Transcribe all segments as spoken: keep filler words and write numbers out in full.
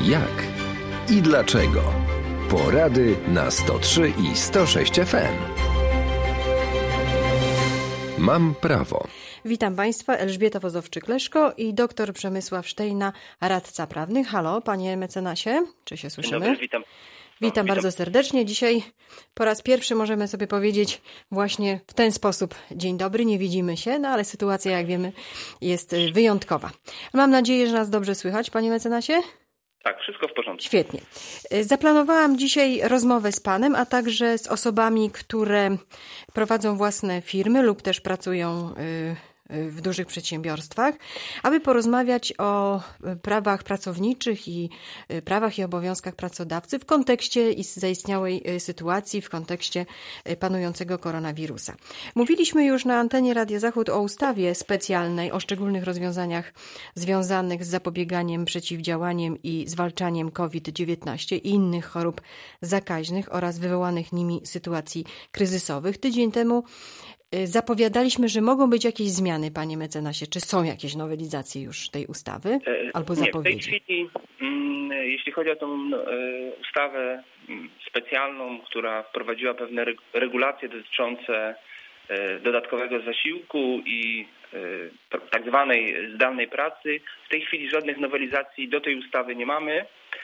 Jak i dlaczego. Porady na sto trzy i sto sześć F M. Mam prawo. Witam Państwa, Elżbieta Wozowczyk-Leszko i doktor Przemysław Sztejna, radca prawny. Halo, panie mecenasie, czy się słyszymy? Dzień dobry, witam. Witam, witam bardzo serdecznie. Dzisiaj po raz pierwszy możemy sobie powiedzieć właśnie w ten sposób. Dzień dobry, nie widzimy się, no ale sytuacja, jak wiemy, jest wyjątkowa. Mam nadzieję, że nas dobrze słychać, panie mecenasie? Tak, wszystko w porządku. Świetnie. Zaplanowałam dzisiaj rozmowę z panem, a także z osobami, które prowadzą własne firmy lub też pracują w dużych przedsiębiorstwach, aby porozmawiać o prawach pracowniczych i prawach i obowiązkach pracodawcy w kontekście zaistniałej sytuacji, w kontekście panującego koronawirusa. Mówiliśmy już na antenie Radia Zachód o ustawie specjalnej, o szczególnych rozwiązaniach związanych z zapobieganiem, przeciwdziałaniem i zwalczaniem COVID dziewiętnaście i innych chorób zakaźnych oraz wywołanych nimi sytuacji kryzysowych. Tydzień temu zapowiadaliśmy, że mogą być jakieś zmiany, panie mecenasie. Czy są jakieś nowelizacje już tej ustawy? Albo Nie, zapowiedzi? w tej chwili, jeśli chodzi o tą ustawę specjalną, która wprowadziła pewne regulacje dotyczące dodatkowego zasiłku i tak zwanej zdalnej pracy, w tej chwili żadnych nowelizacji do tej ustawy nie mamy.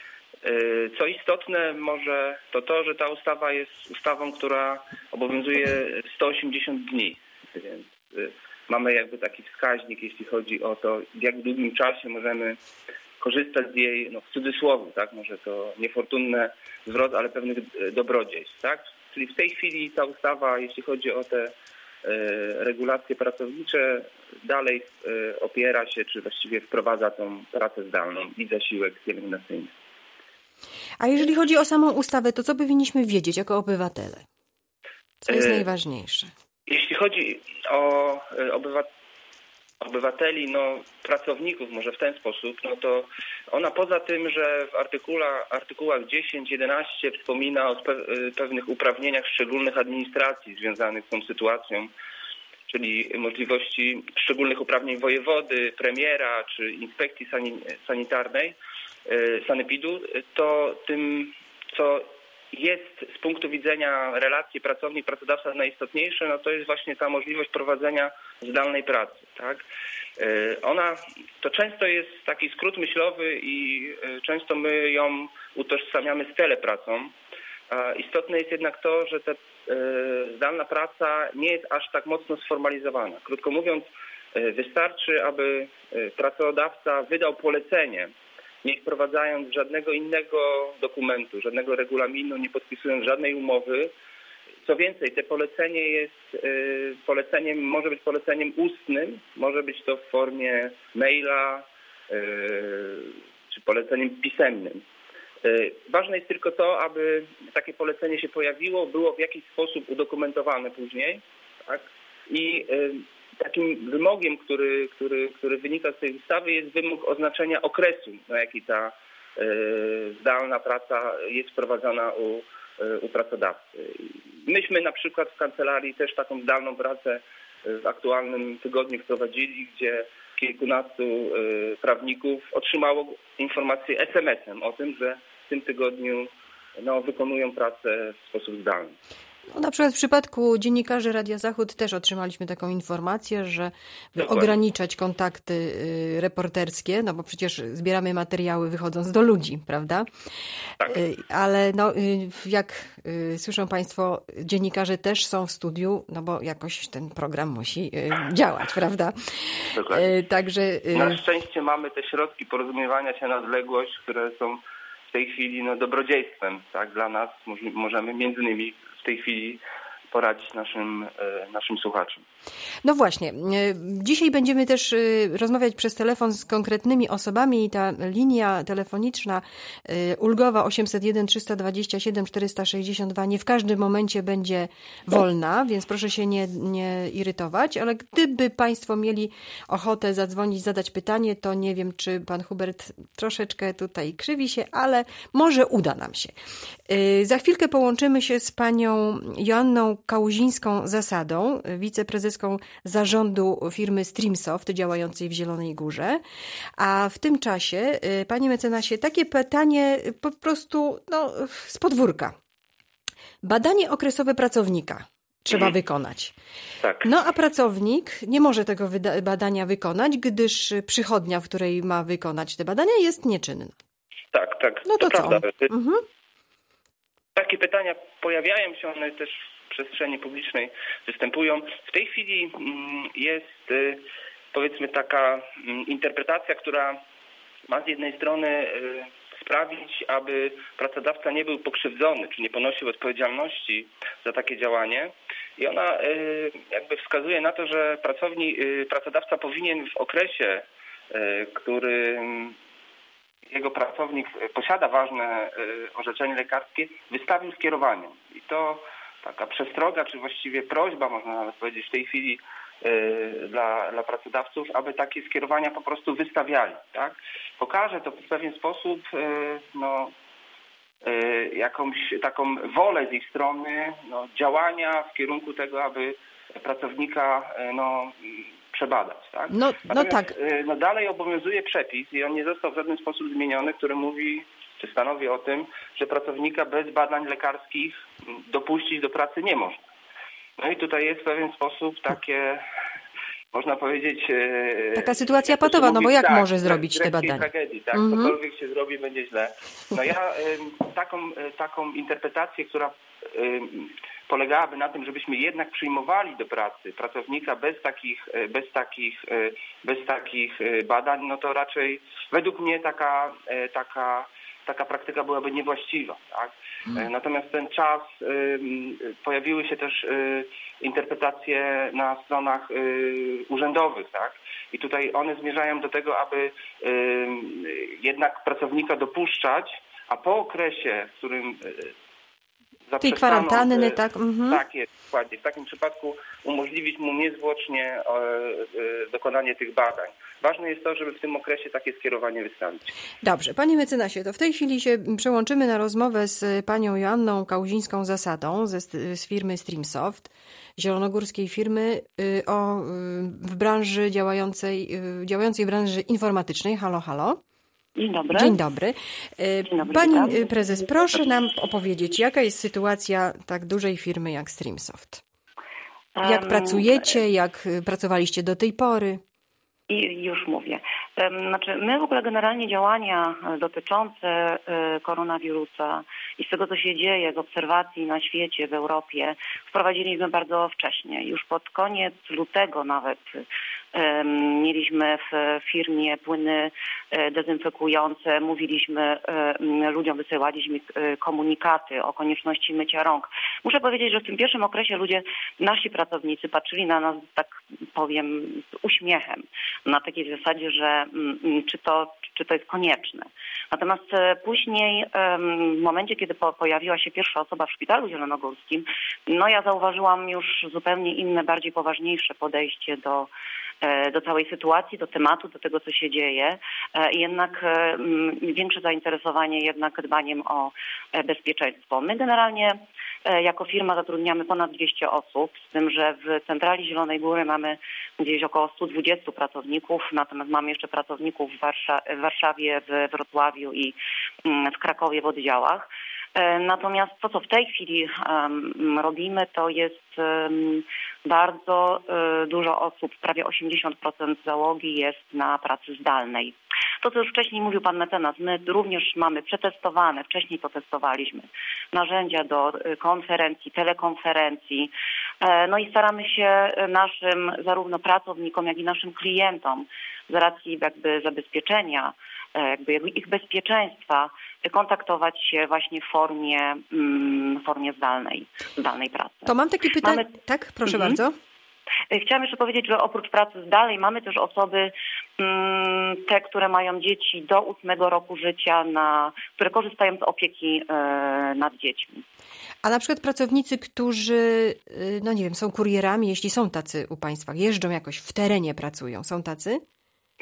Co istotne może to to, że ta ustawa jest ustawą, która obowiązuje sto osiemdziesiąt dni, więc mamy jakby taki wskaźnik, jeśli chodzi o to, w jak długim czasie możemy korzystać z jej, no w cudzysłowie, tak, może to niefortunny zwrot, ale pewnych dobrodziejstw, tak? Czyli w tej chwili ta ustawa, jeśli chodzi o te regulacje pracownicze, dalej opiera się, czy właściwie wprowadza tą pracę zdalną i zasiłek pielęgnacyjny. A jeżeli chodzi o samą ustawę, to co powinniśmy wiedzieć jako obywatele? Co jest najważniejsze? Jeśli chodzi o obywateli, no pracowników może w ten sposób, no to ona poza tym, że w artykułach, artykułach dziesięć, jedenaście wspomina o pewnych uprawnieniach szczególnych administracji związanych z tą sytuacją, czyli możliwości szczególnych uprawnień wojewody, premiera czy inspekcji sanitarnej, sanepidu, to tym, co jest z punktu widzenia relacji pracownik-pracodawca najistotniejsze, no to jest właśnie ta możliwość prowadzenia zdalnej pracy, tak? Ona, to często jest taki skrót myślowy i często my ją utożsamiamy z telepracą. Istotne jest jednak to, że ta zdalna praca nie jest aż tak mocno sformalizowana. Krótko mówiąc, wystarczy, aby pracodawca wydał polecenie, nie wprowadzając żadnego innego dokumentu, żadnego regulaminu, nie podpisując żadnej umowy. Co więcej, to polecenie jest poleceniem, może być poleceniem ustnym, może być to w formie maila czy poleceniem pisemnym. Ważne jest tylko to, aby takie polecenie się pojawiło, było w jakiś sposób udokumentowane później, tak? I takim wymogiem, który, który, który wynika z tej ustawy, jest wymóg oznaczenia okresu, na jaki ta y, zdalna praca jest wprowadzana u, y, u pracodawcy. Myśmy na przykład w kancelarii też taką zdalną pracę w aktualnym tygodniu wprowadzili, gdzie kilkunastu y, prawników otrzymało informację es em esem o tym, że w tym tygodniu no, wykonują pracę w sposób zdalny. No, na przykład w przypadku dziennikarzy Radia Zachód też otrzymaliśmy taką informację, że by Dokładnie. ograniczać kontakty y, reporterskie, no bo przecież zbieramy materiały wychodząc do ludzi, prawda? Tak. Y, ale no, y, jak y, słyszą Państwo, dziennikarze też są w studiu, no bo jakoś ten program musi y, działać, prawda? Dokładnie. Y, także, y, Na szczęście mamy te środki porozumiewania się na odległość, które są w tej chwili no, dobrodziejstwem, tak? Dla nas możemy między innymi w tej chwili poradzić naszym, naszym słuchaczom. No właśnie. Dzisiaj będziemy też rozmawiać przez telefon z konkretnymi osobami i ta linia telefoniczna ulgowa osiemset jeden trzysta dwadzieścia siedem czterysta sześćdziesiąt dwa nie w każdym momencie będzie wolna, więc proszę się nie, nie irytować, ale gdyby Państwo mieli ochotę zadzwonić, zadać pytanie, to nie wiem, czy pan Hubert troszeczkę tutaj krzywi się, ale może uda nam się. Za chwilkę połączymy się z panią Joanną Kałuzińską Zasadą, wiceprezeską zarządu firmy Streamsoft działającej w Zielonej Górze. A w tym czasie, panie mecenasie, takie pytanie po prostu no, z podwórka. Badanie okresowe pracownika trzeba mhm. wykonać. Tak. No a pracownik nie może tego wyda- badania wykonać, gdyż przychodnia, w której ma wykonać te badania, jest nieczynna. Tak, tak. No to, to co? Mhm. Takie pytania pojawiają się, one też w przestrzeni publicznej występują. W tej chwili jest, powiedzmy, taka interpretacja, która ma z jednej strony sprawić, aby pracodawca nie był pokrzywdzony, czy nie ponosił odpowiedzialności za takie działanie. I ona jakby wskazuje na to, że pracownik, pracodawca powinien w okresie, który jego pracownik posiada ważne orzeczenie lekarskie, wystawił skierowanie. I to taka przestroga, czy właściwie prośba, można nawet powiedzieć w tej chwili dla, dla pracodawców, aby takie skierowania po prostu wystawiali. Tak? Pokaże to w pewien sposób no, jakąś taką wolę z ich strony no, działania w kierunku tego, aby pracownika no, przebadać. Tak? No, no tak. No dalej obowiązuje przepis i on nie został w żaden sposób zmieniony, który mówi, czy stanowi o tym, że pracownika bez badań lekarskich dopuścić do pracy nie można. No i tutaj jest w pewien sposób takie, można powiedzieć... Taka sytuacja patowa, no bo jak tak, może zrobić te badania? Tragedii, tak? Mm-hmm. Cokolwiek się zrobi, będzie źle. No ja taką, taką interpretację, która polegałaby na tym, żebyśmy jednak przyjmowali do pracy pracownika bez takich, bez takich, bez takich badań, no to raczej według mnie taka, taka, taka praktyka byłaby niewłaściwa. Tak? Hmm. Natomiast ten czas pojawiły się też interpretacje na stronach urzędowych, tak? I tutaj one zmierzają do tego, aby jednak pracownika dopuszczać, a po okresie, w którym tej kwarantanny, tak? Mhm. Tak jest, dokładnie. W takim przypadku umożliwić mu niezwłocznie e, e, dokonanie tych badań. Ważne jest to, żeby w tym okresie takie skierowanie wystawić. Dobrze. Panie mecenasie, to w tej chwili się przełączymy na rozmowę z panią Joanną Kałuzińską Zasadą ze, z firmy Streamsoft, zielonogórskiej firmy o, w branży działającej, działającej w branży informatycznej. Halo, halo. Dzień dobry. Dzień dobry. Dzień dobry. Pani witam. prezes, proszę nam opowiedzieć, jaka jest sytuacja tak dużej firmy jak Streamsoft? Jak um, pracujecie, jak pracowaliście do tej pory? I już mówię. Znaczy, my w ogóle generalnie działania dotyczące koronawirusa i z tego, co się dzieje, z obserwacji na świecie, w Europie, wprowadziliśmy bardzo wcześnie. Już pod koniec lutego nawet mieliśmy w firmie płyny dezynfekujące, mówiliśmy ludziom, wysyłaliśmy komunikaty o konieczności mycia rąk. Muszę powiedzieć, że w tym pierwszym okresie ludzie, nasi pracownicy patrzyli na nas, tak powiem, z uśmiechem. Na takiej zasadzie, że czy to, czy to jest konieczne. Natomiast później, w momencie, kiedy pojawiła się pierwsza osoba w szpitalu zielonogórskim, no ja zauważyłam już zupełnie inne, bardziej poważniejsze podejście do do całej sytuacji, do tematu, do tego, co się dzieje. I jednak większe zainteresowanie jednak dbaniem o bezpieczeństwo. My generalnie jako firma zatrudniamy ponad dwieście osób, z tym, że w centrali Zielonej Góry mamy gdzieś około stu dwudziestu pracowników, natomiast mamy jeszcze pracowników w, Warsza- w Warszawie, w Wrocławiu i w Krakowie w oddziałach. Natomiast to, co w tej chwili um, robimy, to jest um, bardzo um, dużo osób, prawie osiemdziesiąt procent załogi jest na pracy zdalnej. To, co już wcześniej mówił pan mecenas, my również mamy przetestowane, wcześniej to testowaliśmy, narzędzia do konferencji, telekonferencji. No i staramy się naszym zarówno pracownikom, jak i naszym klientom z racji jakby zabezpieczenia, jakby ich bezpieczeństwa kontaktować się właśnie w formie, w formie zdalnej, zdalnej pracy. To mam takie pytanie. Mamy... Tak, proszę mhm. bardzo. Chciałam jeszcze powiedzieć, że oprócz pracy zdalnej mamy też osoby, te, które mają dzieci do ósmego roku życia, na, które korzystają z opieki nad dziećmi. A na przykład pracownicy, którzy, no nie wiem, są kurierami, jeśli są tacy u państwa, jeżdżą jakoś w terenie, pracują, są tacy?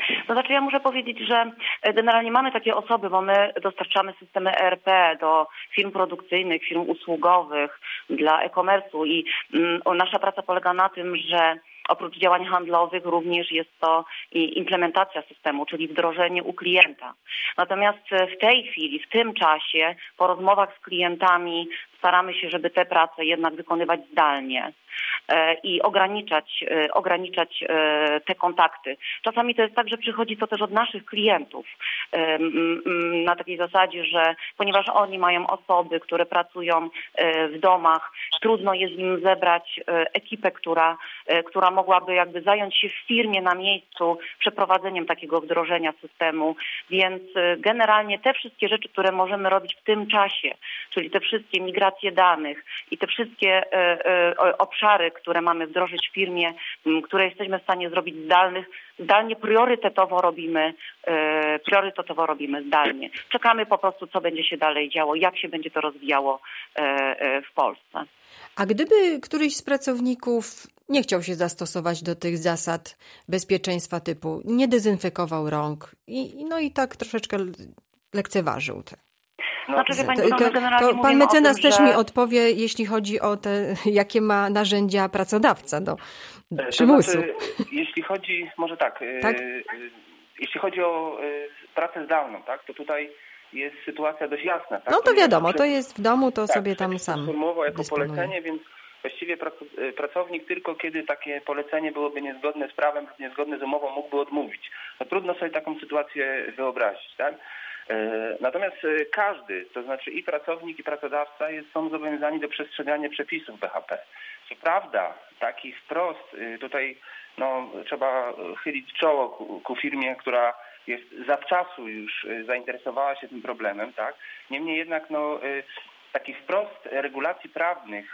To znaczy ja muszę powiedzieć, że generalnie mamy takie osoby, bo my dostarczamy systemy E R P do firm produkcyjnych, firm usługowych, dla e-commerce'u i mm, nasza praca polega na tym, że oprócz działań handlowych również jest to implementacja systemu, czyli wdrożenie u klienta. Natomiast w tej chwili, w tym czasie, po rozmowach z klientami staramy się, żeby te prace jednak wykonywać zdalnie i ograniczać, ograniczać te kontakty. Czasami to jest tak, że przychodzi to też od naszych klientów na takiej zasadzie, że ponieważ oni mają osoby, które pracują w domach, trudno jest im zebrać ekipę, która, która mogłaby jakby zająć się w firmie na miejscu przeprowadzeniem takiego wdrożenia systemu, więc generalnie te wszystkie rzeczy, które możemy robić w tym czasie, czyli te wszystkie migracje danych i te wszystkie obszary, które mamy wdrożyć w firmie, które jesteśmy w stanie zrobić zdalnych, zdalnie priorytetowo robimy, priorytetowo robimy zdalnie. Czekamy po prostu, co będzie się dalej działo, jak się będzie to rozwijało w Polsce. A gdyby któryś z pracowników nie chciał się zastosować do tych zasad bezpieczeństwa typu nie dezynfekował rąk i no i tak troszeczkę lekceważył te. No, znaczy, wie pani, to, to, to pan mecenas tym, też że... mi odpowie, jeśli chodzi o te, jakie ma narzędzia pracodawca do przymusu. To znaczy, jeśli chodzi, może tak, tak? jeśli chodzi o pracę zdalną, tak, to tutaj jest sytuacja dość jasna. Tak? No to wiadomo, to jest w domu, to tak, sobie tam sam sformułował jako dysponuje. polecenie, więc właściwie pracownik tylko kiedy takie polecenie byłoby niezgodne z prawem lub niezgodne z umową mógłby odmówić. No, trudno sobie taką sytuację wyobrazić, tak? Natomiast każdy, to znaczy i pracownik, i pracodawca jest, są zobowiązani do przestrzegania przepisów B H P. Co prawda, takich wprost tutaj no, trzeba chylić czoło ku, ku firmie, która jest zawczasu już zainteresowała się tym problemem, tak? Niemniej jednak no, takich wprost regulacji prawnych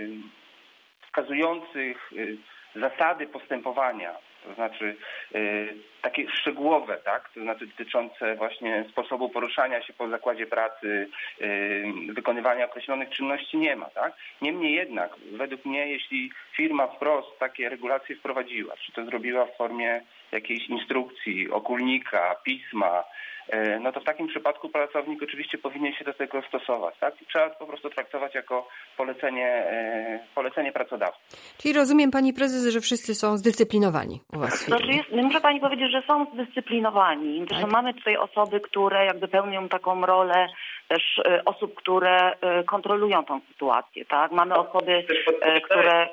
wskazujących zasady postępowania, to znaczy y, takie szczegółowe, tak, to znaczy dotyczące właśnie sposobu poruszania się po zakładzie pracy, y, wykonywania określonych czynności nie ma, tak. Niemniej jednak, według mnie, jeśli firma wprost takie regulacje wprowadziła, czy to zrobiła w formie jakiejś instrukcji, okulnika, pisma, y, no to w takim przypadku pracownik oczywiście powinien się do tego stosować, tak. Trzeba po prostu traktować jako polecenie, y, polecenie pracodawcy. Czyli rozumiem, pani prezes, że wszyscy są zdyscyplinowani u was w firmie. Jest, muszę pani powiedzieć, że są zdyscyplinowani. Tak? Że mamy tutaj osoby, które jakby pełnią taką rolę też osób, które kontrolują tą sytuację. Tak? Mamy osoby, które...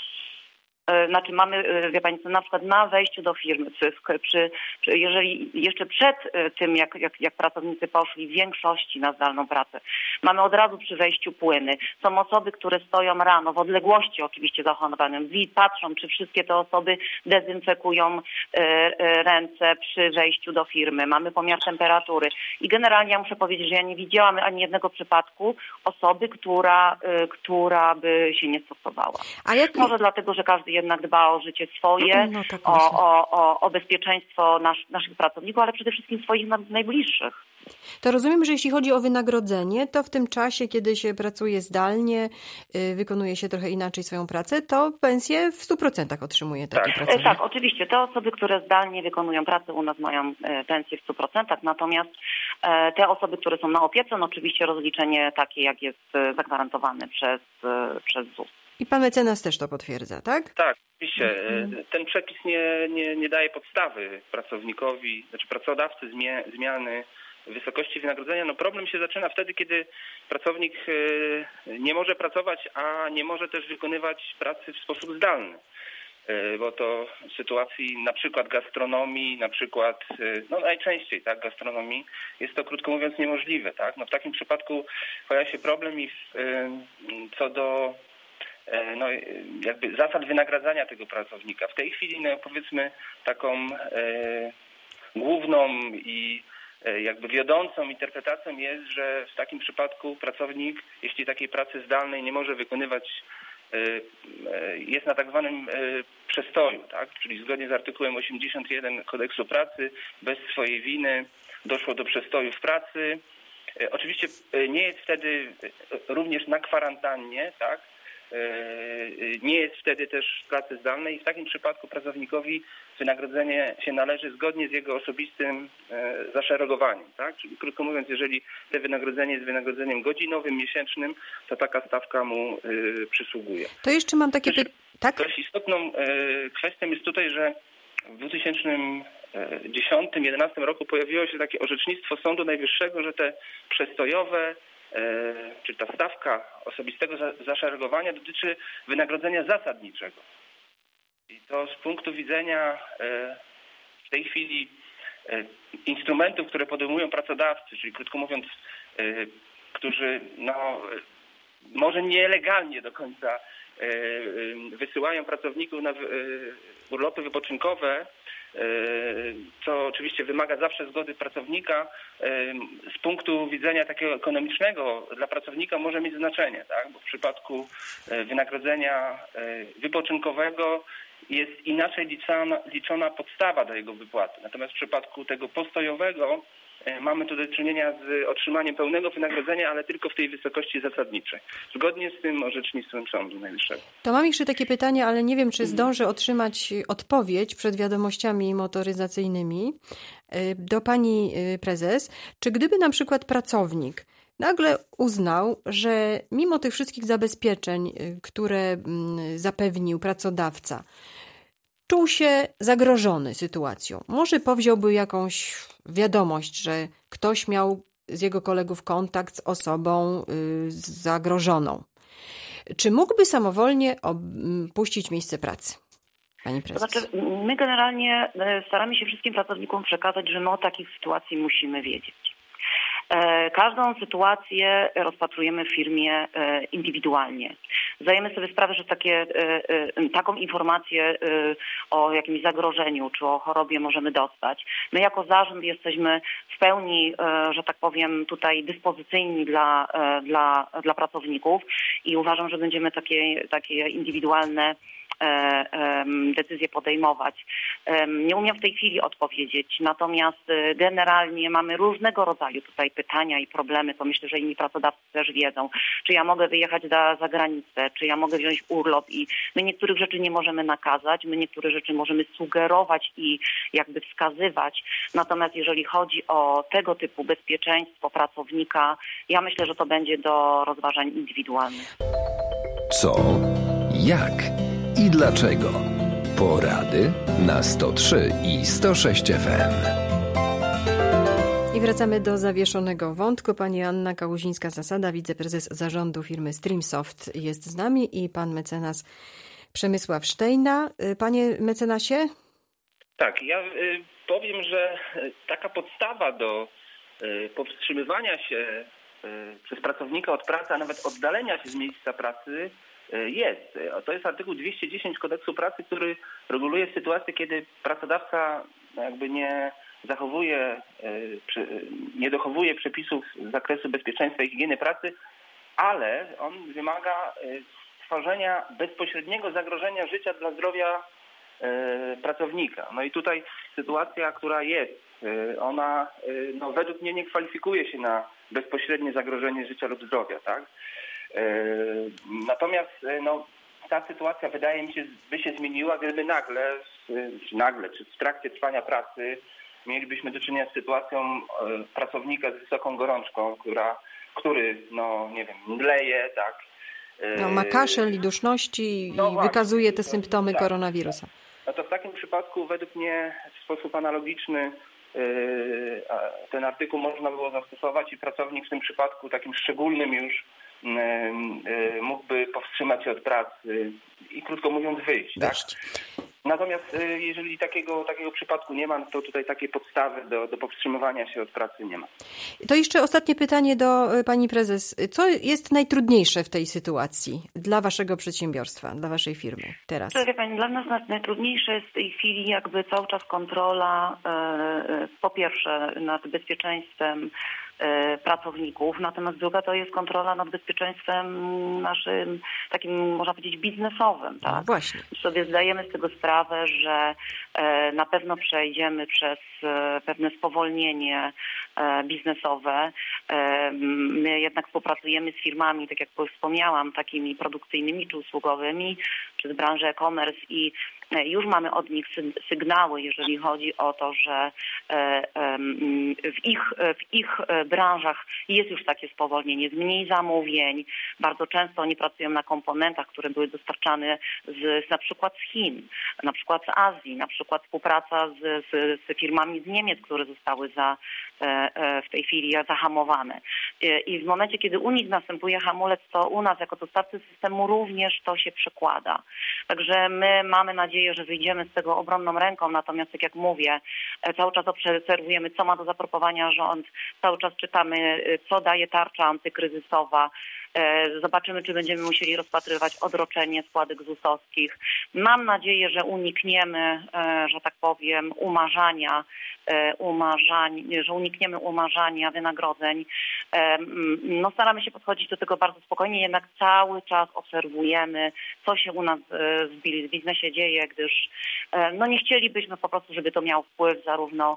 Znaczy mamy, wie pani co, na przykład na wejściu do firmy, przy, przy, jeżeli jeszcze przed tym, jak, jak, jak pracownicy poszli w większości na zdalną pracę, mamy od razu przy wejściu płyny. Są osoby, które stoją rano, w odległości oczywiście zachowanym, patrzą, czy wszystkie te osoby dezynfekują ręce przy wejściu do firmy. Mamy pomiar temperatury. I generalnie ja muszę powiedzieć, że ja nie widziałam ani jednego przypadku osoby, która, która by się nie stosowała. A jak... Może dlatego, że każdy jednak dba o życie swoje, no, tak o, o, o, o bezpieczeństwo nasz, naszych pracowników, ale przede wszystkim swoich najbliższych. To rozumiem, że jeśli chodzi o wynagrodzenie, to w tym czasie, kiedy się pracuje zdalnie, wykonuje się trochę inaczej swoją pracę, to pensję w stu procentach otrzymuje taki tak. pracownik. Tak, oczywiście. Te osoby, które zdalnie wykonują pracę u nas mają pensję w stu procentach, natomiast te osoby, które są na opiece, no oczywiście rozliczenie takie, jak jest zagwarantowane przez, przez Z U S. I pan mecenas też to potwierdza, tak? Tak, oczywiście. Ten przepis nie, nie, nie daje podstawy pracownikowi, znaczy pracodawcy zmie, zmiany wysokości wynagrodzenia. No problem się zaczyna wtedy, kiedy pracownik nie może pracować, a nie może też wykonywać pracy w sposób zdalny. Bo to w sytuacji na przykład gastronomii, na przykład, no najczęściej tak, gastronomii, jest to krótko mówiąc niemożliwe, tak? No w takim przypadku pojawia się problem i w, co do no, jakby zasad wynagradzania tego pracownika. W tej chwili, no, powiedzmy, taką e, główną i e, jakby wiodącą interpretacją jest, że w takim przypadku pracownik, jeśli takiej pracy zdalnej nie może wykonywać, e, e, jest na tak zwanym e, przestoju, tak? Czyli zgodnie z artykułem osiemdziesiątym pierwszym Kodeksu Pracy, bez swojej winy doszło do przestoju w pracy. E, oczywiście nie jest wtedy również na kwarantannie, tak? nie jest wtedy też w pracy zdalnej i w takim przypadku pracownikowi wynagrodzenie się należy zgodnie z jego osobistym zaszeregowaniem. Tak? Czyli krótko mówiąc, jeżeli te wynagrodzenie jest wynagrodzeniem godzinowym, miesięcznym, to taka stawka mu przysługuje. To jeszcze mam takie pytanie. Tak? Dość istotną kwestią jest tutaj, że w dwa tysiące dziesiątym do jedenastym roku pojawiło się takie orzecznictwo Sądu Najwyższego, że te przestojowe, czy ta stawka osobistego zaszeregowania dotyczy wynagrodzenia zasadniczego. I to z punktu widzenia w tej chwili instrumentów, które podejmują pracodawcy, czyli krótko mówiąc, którzy no, może nielegalnie do końca wysyłają pracowników na urlopy wypoczynkowe, co oczywiście wymaga zawsze zgody pracownika, z punktu widzenia takiego ekonomicznego dla pracownika może mieć znaczenie, tak? Bo w przypadku wynagrodzenia wypoczynkowego jest inaczej liczona, liczona podstawa do jego wypłaty. Natomiast w przypadku tego postojowego mamy tu do czynienia z otrzymaniem pełnego wynagrodzenia, ale tylko w tej wysokości zasadniczej. Zgodnie z tym orzecznictwem Sądu Najwyższego. To mam jeszcze takie pytanie, ale nie wiem, czy zdążę otrzymać odpowiedź przed wiadomościami motoryzacyjnymi do pani prezes. Czy gdyby na przykład pracownik nagle uznał, że mimo tych wszystkich zabezpieczeń, które zapewnił pracodawca, czuł się zagrożony sytuacją. Może powziąłby jakąś wiadomość, że ktoś miał z jego kolegów kontakt z osobą zagrożoną. Czy mógłby samowolnie opuścić miejsce pracy? Pani prezes. To znaczy, my generalnie staramy się wszystkim pracownikom przekazać, że my o takich sytuacji musimy wiedzieć. Każdą sytuację rozpatrujemy w firmie indywidualnie. Zdajemy sobie sprawę, że takie, taką informację o jakimś zagrożeniu czy o chorobie możemy dostać. My jako zarząd jesteśmy w pełni, że tak powiem, tutaj dyspozycyjni dla, dla, dla pracowników i uważam, że będziemy takie, takie indywidualne decyzje podejmować. Nie umiem w tej chwili odpowiedzieć, natomiast generalnie mamy różnego rodzaju tutaj pytania i problemy, to myślę, że inni pracodawcy też wiedzą. Czy ja mogę wyjechać za, za granicę, czy ja mogę wziąć urlop i my niektórych rzeczy nie możemy nakazać, my niektóre rzeczy możemy sugerować i jakby wskazywać, natomiast jeżeli chodzi o tego typu bezpieczeństwo pracownika, ja myślę, że to będzie do rozważań indywidualnych. Co? Jak? I dlaczego? Porady na sto trzy i sto sześć F M. I wracamy do zawieszonego wątku. Pani Anna Kałuzińska-Zasada, wiceprezes zarządu firmy Streamsoft jest z nami i pan mecenas Przemysław Sztejna. Panie mecenasie? Tak, ja powiem, że taka podstawa do powstrzymywania się przez pracownika od pracy, a nawet oddalenia się z miejsca pracy jest. To jest artykuł dwieście dziesięć Kodeksu Pracy, który reguluje sytuację, kiedy pracodawca jakby nie zachowuje, nie dochowuje przepisów z zakresu bezpieczeństwa i higieny pracy, ale on wymaga stworzenia bezpośredniego zagrożenia życia dla zdrowia pracownika. No i tutaj sytuacja, która jest, ona no, według mnie nie kwalifikuje się na bezpośrednie zagrożenie życia lub zdrowia, tak? Natomiast no, ta sytuacja wydaje mi się by się zmieniła, gdyby nagle, nagle czy w trakcie trwania pracy mielibyśmy do czynienia z sytuacją pracownika z wysoką gorączką, która, który, no nie wiem, mdleje, tak. No, ma kaszel i duszności i no wykazuje te symptomy tak. koronawirusa. No to w takim przypadku według mnie w sposób analogiczny ten artykuł można było zastosować i pracownik w tym przypadku takim szczególnym już mógłby powstrzymać się od pracy i krótko mówiąc wyjść. Tak? Natomiast jeżeli takiego, takiego przypadku nie ma, to tutaj takiej podstawy do, do powstrzymywania się od pracy nie ma. To jeszcze ostatnie pytanie do pani prezes. Co jest najtrudniejsze w tej sytuacji dla waszego przedsiębiorstwa, dla waszej firmy teraz? Wie pani, dla nas najtrudniejsze jest w tej chwili jakby cały czas kontrola po pierwsze nad bezpieczeństwem pracowników, natomiast druga to jest kontrola nad bezpieczeństwem naszym takim, można powiedzieć, biznesowym. Tak? No właśnie. Sobie zdajemy z tego sprawę, że na pewno przejdziemy przez pewne spowolnienie biznesowe. My jednak współpracujemy z firmami, tak jak wspomniałam, takimi produkcyjnymi czy usługowymi, czy z branży e-commerce i już mamy od nich sygnały, jeżeli chodzi o to, że w ich, w ich branżach jest już takie spowolnienie, jest mniej zamówień. Bardzo często oni pracują na komponentach, które były dostarczane z, na przykład z Chin, na przykład z Azji, na przykład współpraca z, z, z firmami z Niemiec, które zostały za, w tej chwili zahamowane. I w momencie, kiedy u nich następuje hamulec, to u nas jako dostawcy systemu również to się przekłada. Także my mamy nadzieję, że wyjdziemy z tego obronną ręką, natomiast tak jak mówię, cały czas obserwujemy, co ma do zaproponowania rząd, cały czas czytamy, co daje tarcza antykryzysowa. Zobaczymy, czy będziemy musieli rozpatrywać odroczenie składek zusowskich. Mam nadzieję, że unikniemy, że tak powiem, umarzania, umarzań, że unikniemy umarzania wynagrodzeń. No, staramy się podchodzić do tego bardzo spokojnie, jednak cały czas obserwujemy, co się u nas w biznesie dzieje, gdyż no, nie chcielibyśmy po prostu, żeby to miało wpływ zarówno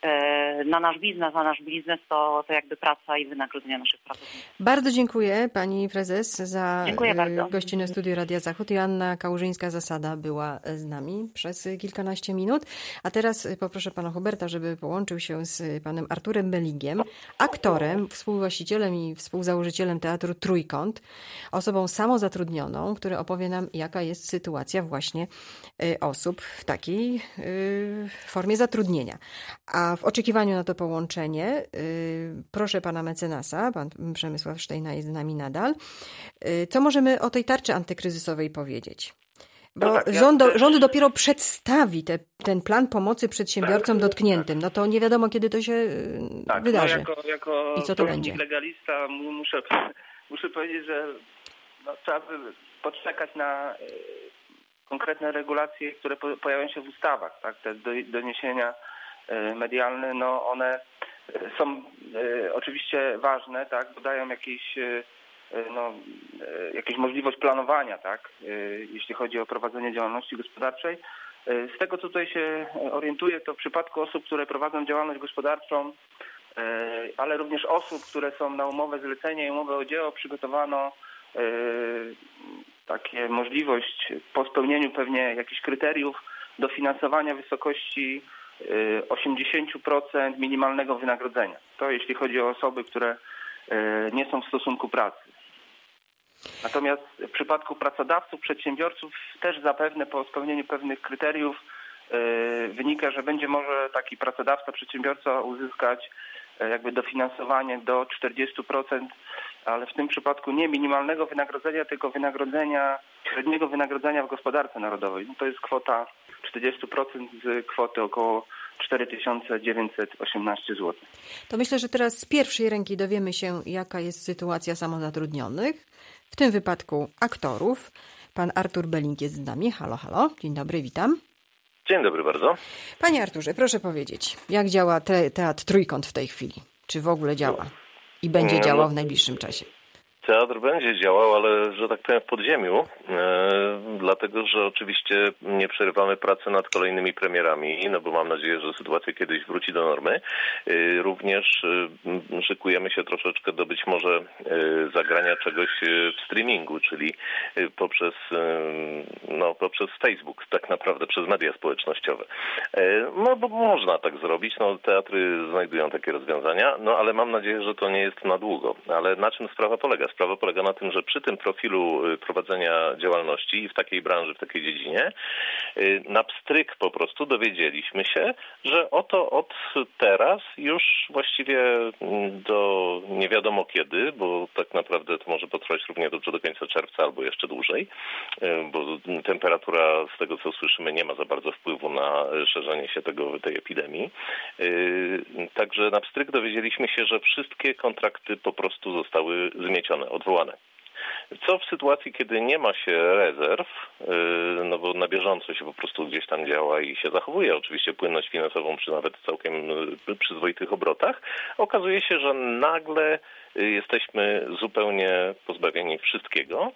na nasz biznes, na nasz biznes, to, to jakby praca i wynagrodzenia naszych pracowników. Bardzo dziękuję pani prezes za gościnę Studio Radia Zachód. Joanna Kałużyńska-Zasada była z nami przez kilkanaście minut. A teraz poproszę pana Huberta, żeby połączył się z panem Arturem Bellingiem, aktorem, współwłaścicielem i współzałożycielem Teatru Trójkąt, osobą samozatrudnioną, który opowie nam, jaka jest sytuacja właśnie osób w takiej formie zatrudnienia. A w oczekiwaniu na to połączenie proszę pana mecenasa, pan Przemysław Sztejna jest z nami nadal. Co możemy o tej tarczy antykryzysowej powiedzieć? Bo no tak, rząd, ja... rząd dopiero przedstawi te, ten plan pomocy przedsiębiorcom tak, dotkniętym. No to nie wiadomo, kiedy to się tak, wydarzy. No jako, jako I co to będzie? Legalista muszę, muszę powiedzieć, że no, trzeba by poczekać na konkretne regulacje, które pojawiają się w ustawach. Tak? Te doniesienia medialne, no one są oczywiście ważne, tak? Bo dają jakieś no, jakąś możliwość planowania, tak, jeśli chodzi o prowadzenie działalności gospodarczej. Z tego, co tutaj się orientuję, to w przypadku osób, które prowadzą działalność gospodarczą, ale również osób, które są na umowę zlecenia i umowę o dzieło, przygotowano takie możliwość po spełnieniu pewnie jakichś kryteriów dofinansowania w wysokości osiemdziesiąt procent minimalnego wynagrodzenia. To jeśli chodzi o osoby, które nie są w stosunku pracy. Natomiast w przypadku pracodawców, przedsiębiorców też zapewne po spełnieniu pewnych kryteriów wynika, że będzie może taki pracodawca, przedsiębiorca uzyskać jakby dofinansowanie do czterdzieści procent, ale w tym przypadku nie minimalnego wynagrodzenia, tylko wynagrodzenia, średniego wynagrodzenia w gospodarce narodowej. No to jest kwota czterdzieści procent z kwoty około cztery tysiące dziewięćset osiemnaście złotych. To myślę, że teraz z pierwszej ręki dowiemy się, jaka jest sytuacja samozatrudnionych, w tym wypadku aktorów. Pan Artur Belling jest z nami. Halo, halo. Dzień dobry, witam. Dzień dobry bardzo. Panie Arturze, proszę powiedzieć, jak działa te, Teatr Trójkąt w tej chwili? Czy w ogóle działa? I będzie działał w najbliższym czasie? Teatr będzie działał, ale że tak powiem w podziemiu, e, dlatego, że oczywiście nie przerywamy pracy nad kolejnymi premierami, no bo mam nadzieję, że sytuacja kiedyś wróci do normy. E, również e, szykujemy się troszeczkę do być może e, zagrania czegoś w streamingu, czyli poprzez, e, no, poprzez Facebook, tak naprawdę przez media społecznościowe. E, no bo można tak zrobić, no teatry znajdują takie rozwiązania, no ale mam nadzieję, że to nie jest na długo. Ale na czym sprawa polega? Sprawa polega na tym, że przy tym profilu prowadzenia działalności i w takiej branży, w takiej dziedzinie, na pstryk po prostu dowiedzieliśmy się, że oto od teraz już właściwie do nie wiadomo kiedy, bo tak naprawdę to może potrwać równie dobrze do końca czerwca albo jeszcze dłużej, bo temperatura, z tego co słyszymy, nie ma za bardzo wpływu na szerzenie się tego, tej epidemii. Także na pstryk dowiedzieliśmy się, że wszystkie kontrakty po prostu zostały zmiecione, odwołane. Co w sytuacji, kiedy nie ma się rezerw, no bo na bieżąco się po prostu gdzieś tam działa i się zachowuje oczywiście płynność finansową przy nawet całkiem przyzwoitych obrotach, okazuje się, że nagle jesteśmy zupełnie pozbawieni wszystkiego.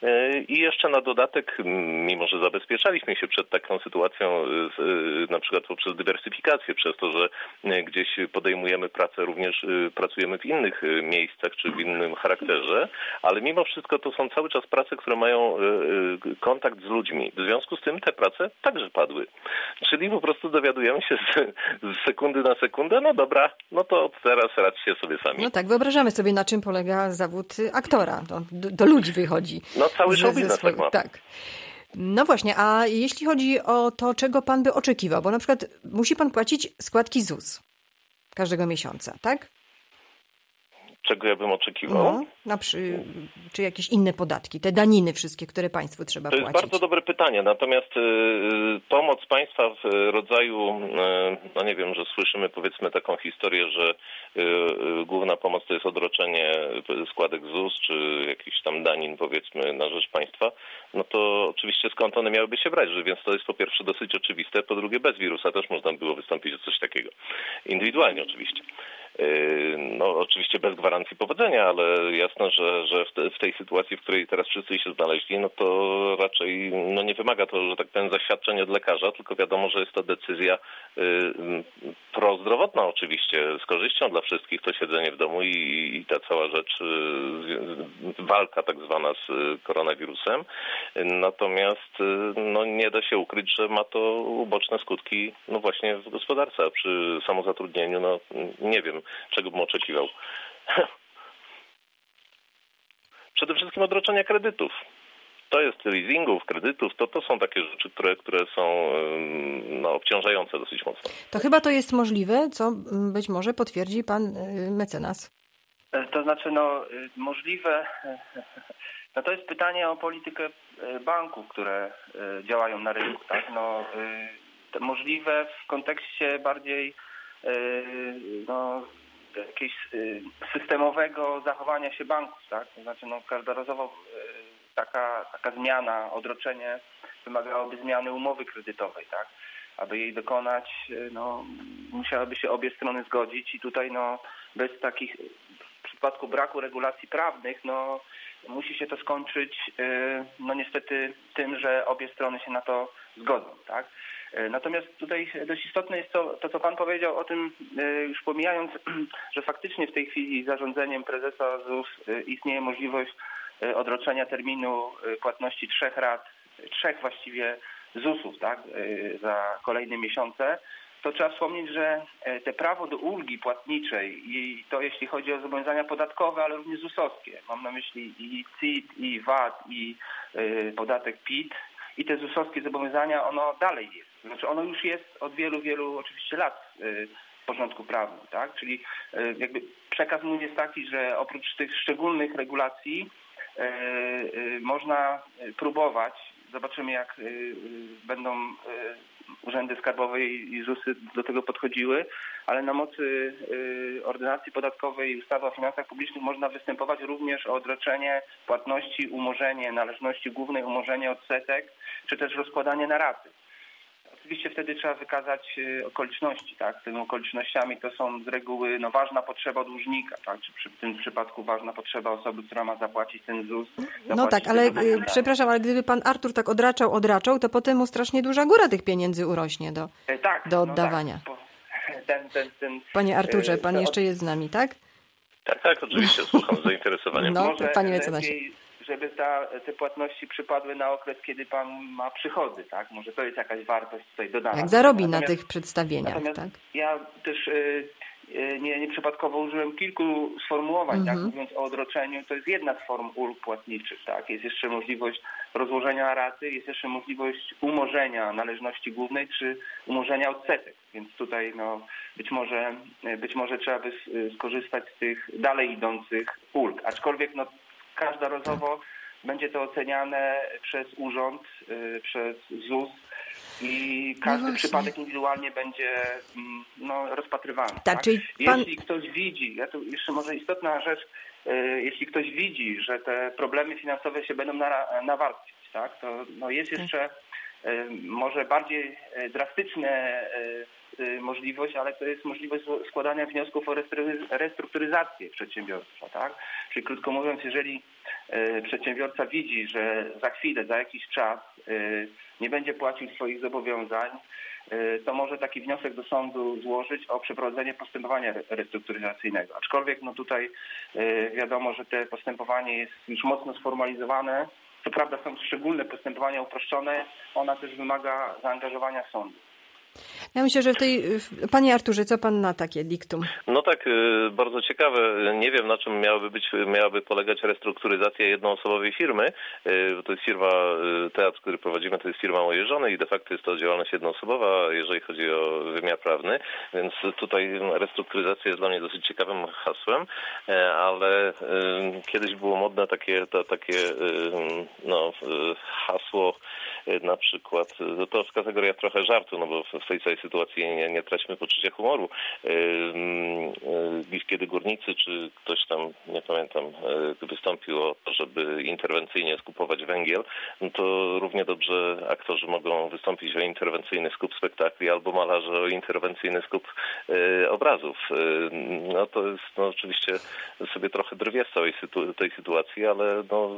I jeszcze na dodatek, mimo że zabezpieczaliśmy się przed taką sytuacją, na przykład poprzez dywersyfikację, przez to, że gdzieś podejmujemy pracę, również pracujemy w innych miejscach czy w innym charakterze, ale mimo wszystko to są cały czas prace, które mają kontakt z ludźmi. W związku z tym te prace także padły. Czyli po prostu dowiadujemy się z, z sekundy na sekundę, no dobra, no to teraz radźcie sobie sami. No tak, wyobrażamy sobie, na czym polega zawód aktora. Do, do, do ludzi wychodzi. No cały show biznes tak ma. Tak. No właśnie, a jeśli chodzi o to, czego pan by oczekiwał, bo na przykład musi pan płacić składki Z U S każdego miesiąca, tak? Czego ja bym oczekiwał? No, na przy, czy jakieś inne podatki, te daniny wszystkie, które państwu trzeba płacić? To jest płacić. bardzo dobre pytanie, natomiast y, pomoc państwa w rodzaju, y, no nie wiem, że słyszymy powiedzmy taką historię, że y, y, główna pomoc to jest odroczenie składek Z U S, czy jakichś tam danin powiedzmy na rzecz państwa, no to oczywiście skąd one miałyby się brać, że więc to jest po pierwsze dosyć oczywiste, po drugie bez wirusa też można było wystąpić o coś takiego. Indywidualnie oczywiście. No oczywiście bez gwarancji powodzenia, ale jasne, że, że w, te, w tej sytuacji, w której teraz wszyscy się znaleźli, no to raczej no nie wymaga to, że tak powiem, zaświadczenia od lekarza, tylko wiadomo, że jest to decyzja y, prozdrowotna oczywiście, z korzyścią dla wszystkich, to siedzenie w domu i, i ta cała rzecz, y, walka tak zwana z koronawirusem. Natomiast y, no nie da się ukryć, że ma to uboczne skutki no właśnie w gospodarce, a przy samozatrudnieniu, no nie wiem, czego bym oczekiwał. Przede wszystkim odroczenia kredytów. To jest leasingów, kredytów, to, to są takie rzeczy, które, które są no, obciążające dosyć mocno. To chyba to jest możliwe, co być może potwierdzi pan mecenas. To znaczy, no możliwe, no to jest pytanie o politykę banków, które działają na rynku, tak? No, możliwe w kontekście bardziej no, jakiegoś systemowego zachowania się banków, tak? To znaczy, no, każdorazowo taka, taka zmiana, odroczenie wymagałoby zmiany umowy kredytowej, tak? Aby jej dokonać, no, musiałyby się obie strony zgodzić i tutaj, no, bez takich, w przypadku braku regulacji prawnych, no, musi się to skończyć, no, niestety tym, że obie strony się na to zgodzą, tak? Natomiast tutaj dość istotne jest to, to, co pan powiedział o tym, już pomijając, że faktycznie w tej chwili zarządzeniem prezesa Z U S istnieje możliwość odroczenia terminu płatności trzech rat, trzech właściwie Z U S-ów, tak, za kolejne miesiące, to trzeba wspomnieć, że te prawo do ulgi płatniczej i to jeśli chodzi o zobowiązania podatkowe, ale również Z U S-owskie, mam na myśli i C I T, i V A T, i podatek P I T, i te Z U S-owskie zobowiązania, ono dalej jest. Znaczy ono już jest od wielu, wielu oczywiście lat w porządku prawnym, tak? Czyli jakby przekaz mój jest taki, że oprócz tych szczególnych regulacji można próbować, zobaczymy jak będą urzędy skarbowe i Z U S-y do tego podchodziły, ale na mocy ordynacji podatkowej i ustawy o finansach publicznych można występować również o odroczenie płatności, umorzenie należności głównej, umorzenie odsetek, czy też rozkładanie na raty. Oczywiście wtedy trzeba wykazać okoliczności, tak? Tymi okolicznościami to są z reguły no, ważna potrzeba dłużnika, tak? Czy przy, w tym przypadku ważna potrzeba osoby, która ma zapłacić ten Z U S. No tak, ale y, przepraszam, ale gdyby pan Artur tak odraczał, odraczał, to potem mu strasznie duża góra tych pieniędzy urośnie do, e, tak, do oddawania. No tak, ten, ten, ten, Panie Arturze, pan jeszcze jest z nami, tak? Tak, tak, oczywiście, słucham z zainteresowaniem. No, Może panie mecenasie. Żeby ta, te płatności przypadły na okres, kiedy pan ma przychody, tak? Może to jest jakaś wartość tutaj dodana. Jak zarobi natomiast, na tych przedstawieniach, natomiast tak? Ja też y, y, nie, nieprzypadkowo użyłem kilku sformułowań, mm-hmm. tak? Mówiąc o odroczeniu, to jest jedna z form ulg płatniczych, tak? Jest jeszcze możliwość rozłożenia raty, jest jeszcze możliwość umorzenia należności głównej, czy umorzenia odsetek. Więc tutaj no, być może być może trzeba by skorzystać z tych dalej idących ulg. Aczkolwiek no każdorazowo będzie to oceniane przez urząd, przez Z U S i każdy no przypadek indywidualnie będzie no, rozpatrywany. Tak, tak? Czyli pan... Jeśli ktoś widzi, ja tu jeszcze może istotna rzecz, jeśli ktoś widzi, że te problemy finansowe się będą nawarstwiać, tak, to no, jest jeszcze może bardziej drastyczne możliwość, ale to jest możliwość składania wniosków o restrukturyzację przedsiębiorstwa, tak? Czyli krótko mówiąc, jeżeli przedsiębiorca widzi, że za chwilę, za jakiś czas nie będzie płacił swoich zobowiązań, to może taki wniosek do sądu złożyć o przeprowadzenie postępowania restrukturyzacyjnego. Aczkolwiek no tutaj wiadomo, że to postępowanie jest już mocno sformalizowane. Co prawda są szczególne postępowania uproszczone, ona też wymaga zaangażowania sądu. Ja myślę, że w tej... Panie Arturze, co pan na takie diktum? No tak, bardzo ciekawe. Nie wiem, na czym miałaby być, miałaby polegać restrukturyzacja jednoosobowej firmy. To jest firma, teatr, który prowadzimy, to jest firma mojej żony i de facto jest to działalność jednoosobowa, jeżeli chodzi o wymiar prawny, więc tutaj restrukturyzacja jest dla mnie dosyć ciekawym hasłem, ale kiedyś było modne takie, to, takie no, hasło, na przykład, to jest kategoria trochę żartu, no bo w tej całej sytuacji nie, nie traćmy poczucia humoru. Kiedy górnicy czy ktoś tam, nie pamiętam, wystąpił o to, żeby interwencyjnie skupować węgiel, no to równie dobrze aktorzy mogą wystąpić o interwencyjny skup spektakli albo malarze o interwencyjny skup obrazów. No to jest no, oczywiście sobie trochę drwie z całej sytu- tej sytuacji, ale no,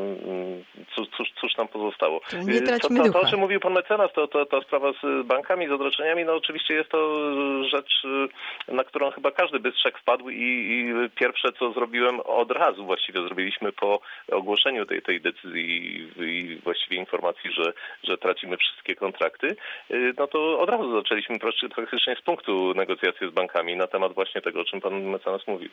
cóż, cóż, cóż nam pozostało. Nie traćmy to, to, ducha. to, o czym mówił pan mecenas, to, to ta sprawa z bankami, z odroczeniami, no oczywiście jest to rzecz, na którą chyba każdy bystrzak wpadł i, i pierwsze, co zrobiłem od razu właściwie zrobiliśmy po ogłoszeniu tej, tej decyzji i właściwie informacji, że, że tracimy wszystkie kontrakty, no to od razu zaczęliśmy praktycznie z punktu negocjacje z bankami na temat właśnie tego, o czym pan mecenas mówił.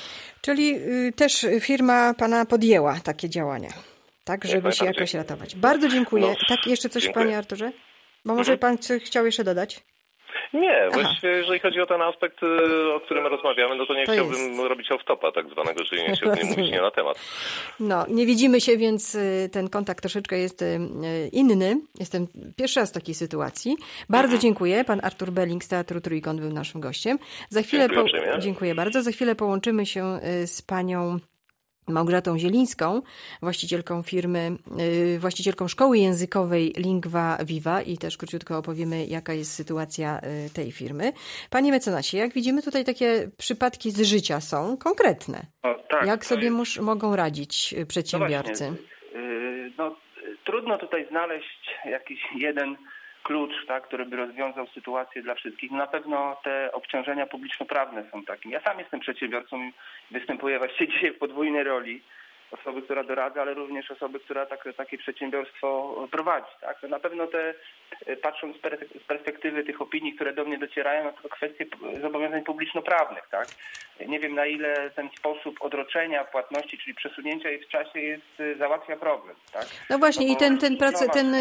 Czyli y, też firma pana podjęła takie działania, tak, żeby się jakoś ratować. Bardzo dziękuję. No, tak, jeszcze coś, dziękuję. Panie Arturze? Bo może mhm. pan coś chciał jeszcze dodać? Nie, Aha. właściwie jeżeli chodzi o ten aspekt, o którym rozmawiamy, no to nie to chciałbym jest. robić off-topa tak zwanego, czyli nie chciałbym nie mówić nie na temat. No, nie widzimy się, więc ten kontakt troszeczkę jest inny. Jestem pierwszy raz w takiej sytuacji. Bardzo mhm. dziękuję. Pan Artur Belling z Teatru Trójkąt był naszym gościem. Za chwilę dziękuję, po... dziękuję bardzo. Za chwilę połączymy się z panią Małgorzatą Zielińską, właścicielką firmy, yy, właścicielką szkoły językowej Lingua Viva i też króciutko opowiemy, jaka jest sytuacja yy, tej firmy. Panie mecenasie, jak widzimy, tutaj takie przypadki z życia są konkretne. O, tak, jak sobie jest... mus, mogą radzić przedsiębiorcy? No, yy, no trudno tutaj znaleźć jakiś jeden klucz, tak, który by rozwiązał sytuację dla wszystkich. Na pewno te obciążenia publiczno-prawne są takie. Ja sam jestem przedsiębiorcą i występuję właściwie dzisiaj w podwójnej roli. Osoby, która doradza, ale również osoby, która tak, takie przedsiębiorstwo prowadzi. Tak? To na pewno te, patrząc z perspektywy tych opinii, które do mnie docierają, no to kwestie zobowiązań publiczno-prawnych. Tak? Nie wiem, na ile ten sposób odroczenia płatności, czyli przesunięcia jej w czasie jest, załatwia problem. Tak? No właśnie no i ten, ten, pracy, no, ten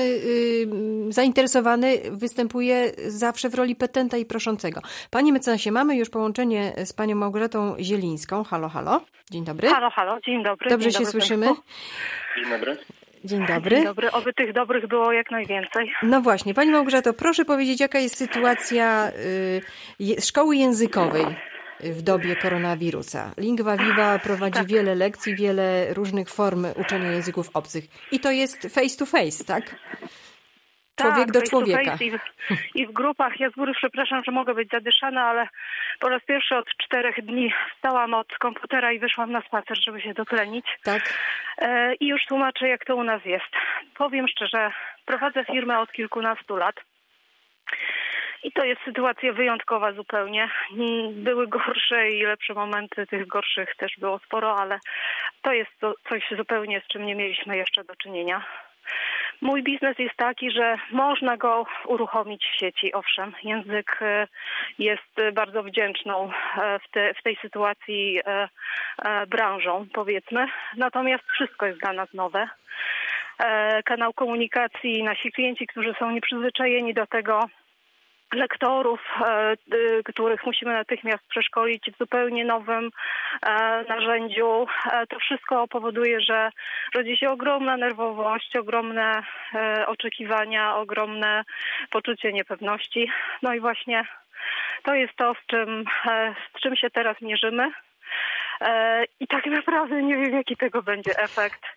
yy, zainteresowany występuje zawsze w roli petenta i proszącego. Panie mecenasie, mamy już połączenie z panią Małgorzatą Zielińską. Halo, halo. Dzień dobry. Halo, halo. Dzień dobry. Dobrze Dzień się dobry słyszymy? Państwu. Dzień dobry. Dzień dobry. Dzień dobry. Oby tych dobrych było jak najwięcej. No właśnie. Pani Małgorzato, proszę powiedzieć, jaka jest sytuacja y, szkoły językowej w dobie koronawirusa. Lingua Viva prowadzi tak. wiele lekcji, wiele różnych form uczenia języków obcych. I to jest face to face, tak? Człowiek tak, do człowieka. I w, I w grupach. Ja z góry przepraszam, że mogę być zadyszana, ale po raz pierwszy od czterech dni wstałam od komputera i wyszłam na spacer, żeby się dotlenić. Tak. E, I już tłumaczę, jak to u nas jest. Powiem szczerze, prowadzę firmę od kilkunastu lat. I to jest sytuacja wyjątkowa zupełnie. Były gorsze i lepsze momenty, tych gorszych też było sporo, ale to jest to coś zupełnie, z czym nie mieliśmy jeszcze do czynienia. Mój biznes jest taki, że można go uruchomić w sieci, owszem. Język jest bardzo wdzięczną w, te, w tej sytuacji branżą, powiedzmy. Natomiast wszystko jest dla nas nowe. Kanał komunikacji, nasi klienci, którzy są nieprzyzwyczajeni do tego, lektorów, których musimy natychmiast przeszkolić w zupełnie nowym narzędziu. To wszystko powoduje, że rodzi się ogromna nerwowość, ogromne oczekiwania, ogromne poczucie niepewności. No i właśnie to jest to, z czym, z czym się teraz mierzymy. I tak naprawdę nie wiem, jaki tego będzie efekt.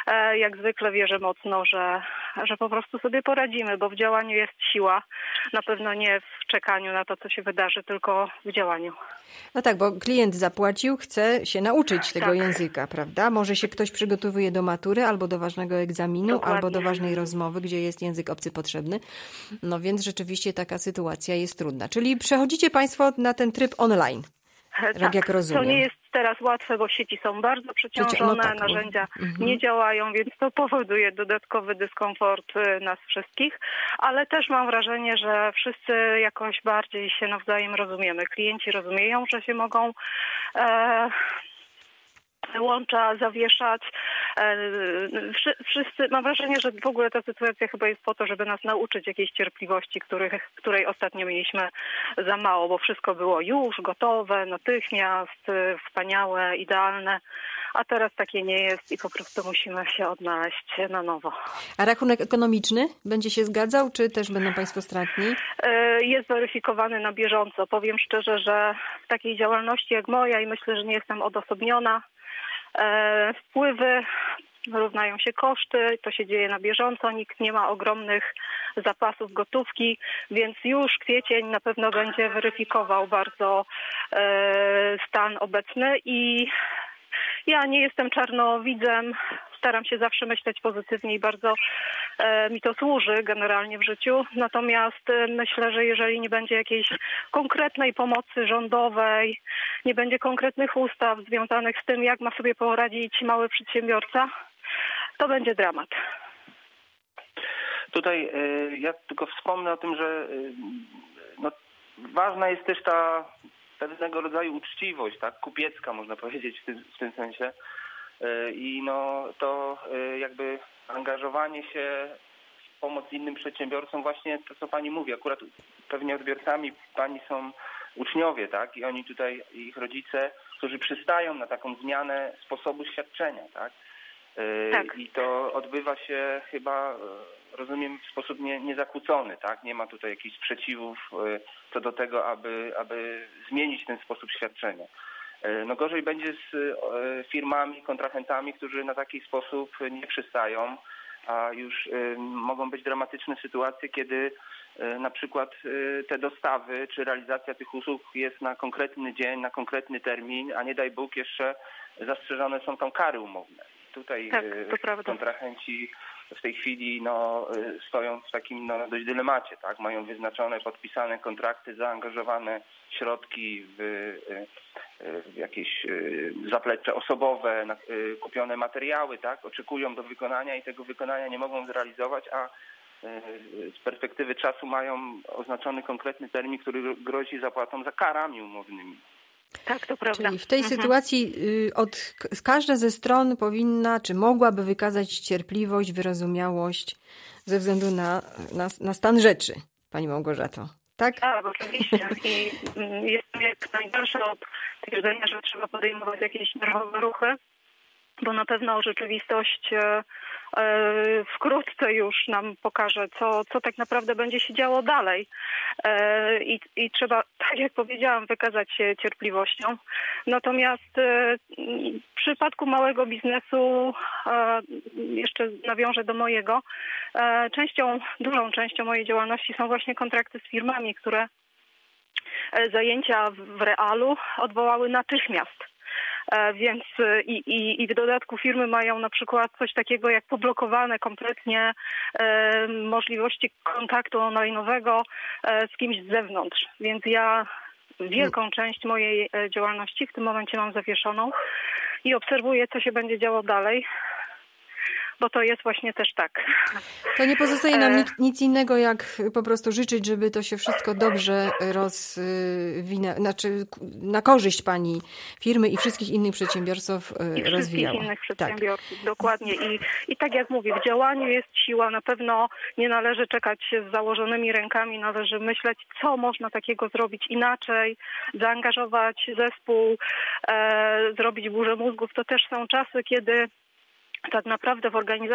Jak zwykle wierzę mocno, że, że po prostu sobie poradzimy, bo w działaniu jest siła. Na pewno nie w czekaniu na to, co się wydarzy, tylko w działaniu. No tak, bo klient zapłacił, chce się nauczyć tego tak. języka, prawda? Może się ktoś przygotowuje do matury albo do ważnego egzaminu, Dokładnie. albo do ważnej rozmowy, gdzie jest język obcy potrzebny. No więc rzeczywiście taka sytuacja jest trudna. Czyli przechodzicie Państwo na ten tryb online. Tak, tak, jak rozumiem. To nie jest teraz łatwe, bo sieci są bardzo przeciążone, no tak, narzędzia bo... mhm. nie działają, więc to powoduje dodatkowy dyskomfort nas wszystkich, ale też mam wrażenie, że wszyscy jakoś bardziej się nawzajem rozumiemy. Klienci rozumieją, że się mogą e, łącza zawieszać. Wszyscy, mam wrażenie, że w ogóle ta sytuacja chyba jest po to, żeby nas nauczyć jakiejś cierpliwości, których, której ostatnio mieliśmy za mało, bo wszystko było już gotowe, natychmiast, wspaniałe, idealne, a teraz takie nie jest i po prostu musimy się odnaleźć na nowo. A rachunek ekonomiczny będzie się zgadzał, czy też będą Państwo stratni? Jest weryfikowany na bieżąco. Powiem szczerze, że w takiej działalności jak moja i myślę, że nie jestem odosobniona, wpływy równają się koszty, to się dzieje na bieżąco, nikt nie ma ogromnych zapasów gotówki, więc już kwiecień na pewno będzie weryfikował bardzo stan obecny i ja nie jestem czarnowidzem, staram się zawsze myśleć pozytywnie i bardzo e, mi to służy generalnie w życiu. Natomiast e, myślę, że jeżeli nie będzie jakiejś konkretnej pomocy rządowej, nie będzie konkretnych ustaw związanych z tym, jak ma sobie poradzić mały przedsiębiorca, to będzie dramat. Tutaj y, ja tylko wspomnę o tym, że y, no, ważna jest też ta pewnego rodzaju uczciwość, tak, kupiecka można powiedzieć w tym, w tym sensie. I no to jakby angażowanie się w pomoc innym przedsiębiorcom, właśnie to, co Pani mówi, akurat pewnie odbiorcami Pani są uczniowie, tak, i oni tutaj, ich rodzice, którzy przystają na taką zmianę sposobu świadczenia, tak. Tak. I to odbywa się chyba, rozumiem, w sposób nie, niezakłócony, tak? Nie ma tutaj jakichś sprzeciwów co do tego, aby, aby zmienić ten sposób świadczenia. No gorzej będzie z firmami, kontrahentami, którzy na taki sposób nie przystają, a już mogą być dramatyczne sytuacje, kiedy na przykład te dostawy czy realizacja tych usług jest na konkretny dzień, na konkretny termin, a nie daj Bóg jeszcze zastrzeżone są tam kary umowne. Tutaj tak, kontrahenci w tej chwili no, stoją w takim no, dość dylemacie, tak? Mają wyznaczone, podpisane kontrakty, zaangażowane środki w, w jakieś zaplecze osobowe, kupione materiały, tak? Oczekują do wykonania i tego wykonania nie mogą zrealizować, a z perspektywy czasu mają oznaczony konkretny termin, który grozi zapłatą za karami umownymi. Tak, to prawda. Czyli w tej mhm. sytuacji od, każda ze stron powinna, czy mogłaby wykazać cierpliwość, wyrozumiałość ze względu na, na, na stan rzeczy, Pani Małgorzato. Tak? Tak, oczywiście. I jestem jak najdalsza od twierdzenia, że trzeba podejmować jakieś nerwowe ruchy, bo na pewno rzeczywistość wkrótce już nam pokaże, co, co tak naprawdę będzie się działo dalej. I, I trzeba, tak jak powiedziałam, wykazać się cierpliwością. Natomiast w przypadku małego biznesu, jeszcze nawiążę do mojego, częścią, dużą częścią mojej działalności są właśnie kontrakty z firmami, które zajęcia w realu odwołały natychmiast. Więc i, i, i w dodatku firmy mają na przykład coś takiego jak poblokowane kompletnie e, możliwości kontaktu online'owego e, z kimś z zewnątrz. Więc ja wielką część mojej działalności w tym momencie mam zawieszoną i obserwuję, co się będzie działo dalej. Bo to jest właśnie też tak. To nie pozostaje nam nic, nic innego, jak po prostu życzyć, żeby to się wszystko dobrze rozwinęło, znaczy na korzyść Pani firmy i wszystkich innych przedsiębiorców I rozwijało. wszystkich innych przedsiębiorców, tak. Dokładnie. I, I tak jak mówię, w działaniu jest siła. Na pewno nie należy czekać z założonymi rękami, należy myśleć, co można takiego zrobić inaczej, zaangażować zespół, e, zrobić burzę mózgów. To też są czasy, kiedy tak naprawdę w organizacji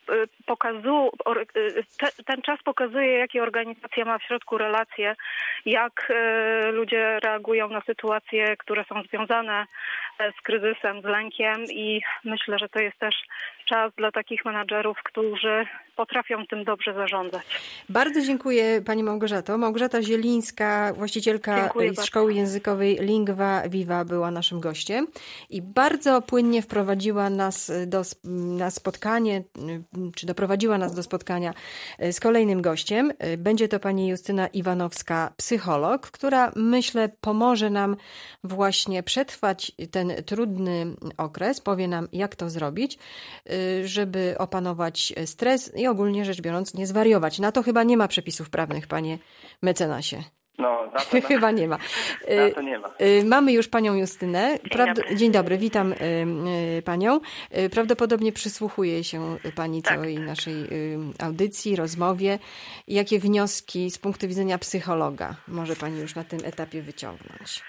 pokazu, te, ten czas pokazuje, jakie organizacja ma w środku relacje, jak ludzie reagują na sytuacje, które są związane z kryzysem, z lękiem i myślę, że to jest też czas dla takich menadżerów, którzy potrafią tym dobrze zarządzać. Bardzo dziękuję Pani Małgorzato. Małgorzata Zielińska, właścicielka Dziękuję Szkoły bardzo. Językowej Lingua Viva była naszym gościem i bardzo płynnie wprowadziła nas do, na spotkanie, czy doprowadziła nas do spotkania z kolejnym gościem. Będzie to Pani Justyna Iwanowska, psycholog, która myślę pomoże nam właśnie przetrwać ten trudny okres, powie nam jak to zrobić, żeby opanować stres i ogólnie rzecz biorąc nie zwariować. Na to chyba nie ma przepisów prawnych, panie mecenasie. No, na to, na, Chyba nie ma. Na to nie ma. Mamy już panią Justynę. Dzień Prawd- dobry. Dzień dobry, witam panią. Prawdopodobnie przysłuchuje się pani Tak. całej naszej audycji, rozmowie. Jakie wnioski z punktu widzenia psychologa może pani już na tym etapie wyciągnąć?